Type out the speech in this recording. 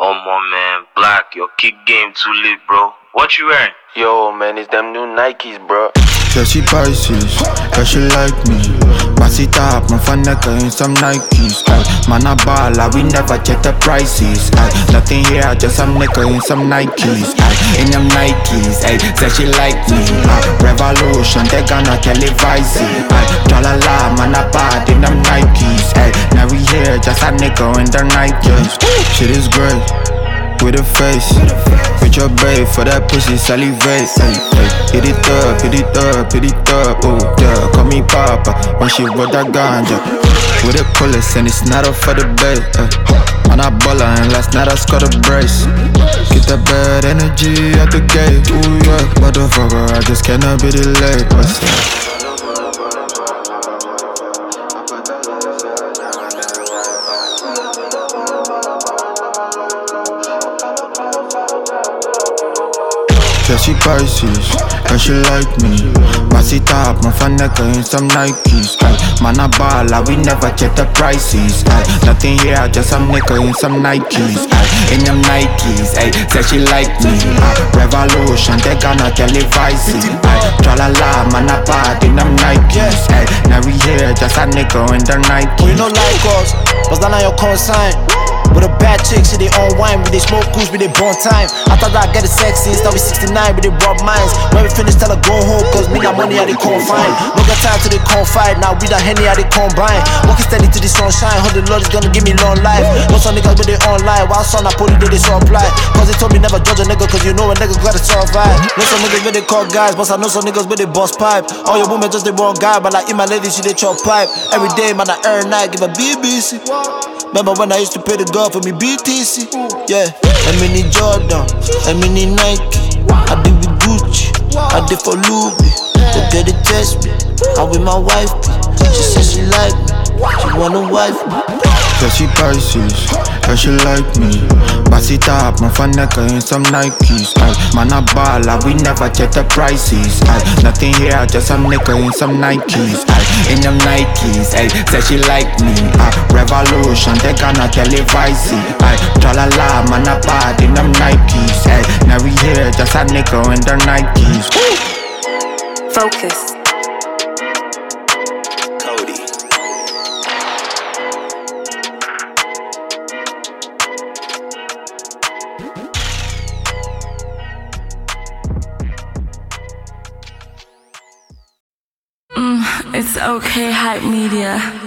Oh my man, Black, your kick game too lit, bro. What you wearing? Yo, man, it's them new Nikes, bro. Chelsea Pisces, cause she like me. Pass it up, my fan nigga in some Nikes. Man a baller, we never check the prices. Nothing here, just some nigga in some Nikes. In them Nikes, say she like me. Revolution, they gonna televise it. Tra-la-la, man a bad in them Nikes. Now we here, just a nigga in the Nikes. Shit is great. With a face, with your babe for that pussy salivate. Hit it up, hit it up, hit it up. Oh yeah, call me Papa when she roll that ganja. With a pullets and it's not up for the bed. Man a baller and last night I scored a brace. Get that bad energy at the gate. Ooh yeah, motherfucker, I just cannot be delayed. Chelsea Pisces, cause she like me. Pass it up, my fan nigga in some Nikes. Man a baller, we never check the prices. Nothing here, just some nigga in some Nikes. In them Nikes, say she like me. Revolution, they gonna televise it. Tra-la-la, man a bad in them Nikes. Now we here, just a nigga in the Nikes. We no like us, but that not your consign. With a bad chick, see they on wine, with they smoke goose, with they born time. After that, get the sexy, start with 69, with they rob minds. When we finish, tell her go home, cause me got money, how they confine. No got time till they confide, now we the Henny, how they combine. Walking steady to the sunshine, hope the Lord is gonna give me long life. No some niggas with they online, while some I put it, they supply. Cause they told me never judge a nigga, cause you know a nigga gotta survive. No some niggas with they call guys, but I know some niggas with they boss pipe. All your women just they wrong guy, but like in my lady, she they chop pipe. Every day, man, I earn night, give a BBC. Remember when I used to pay the girl for me BTC? Yeah, I mini Jordan, I mini Nike. I did with Gucci, I did for Louis. They get it test me, I'm with my wife. She said she like me, she wanna wife me. Chelsea Pisces, cause she like me. Pass it up, my fan nigga in some Nikes. Man a baller, we never check the prices. Nothing here, just some nigga in some Nikes. In them Nikes, say she like me. Revolution, they gonna televise it. Tra-la-la, man a bad in them Nikes. Now we here, just a nigga in the Nikes. Focus. It's okay, Hype Media.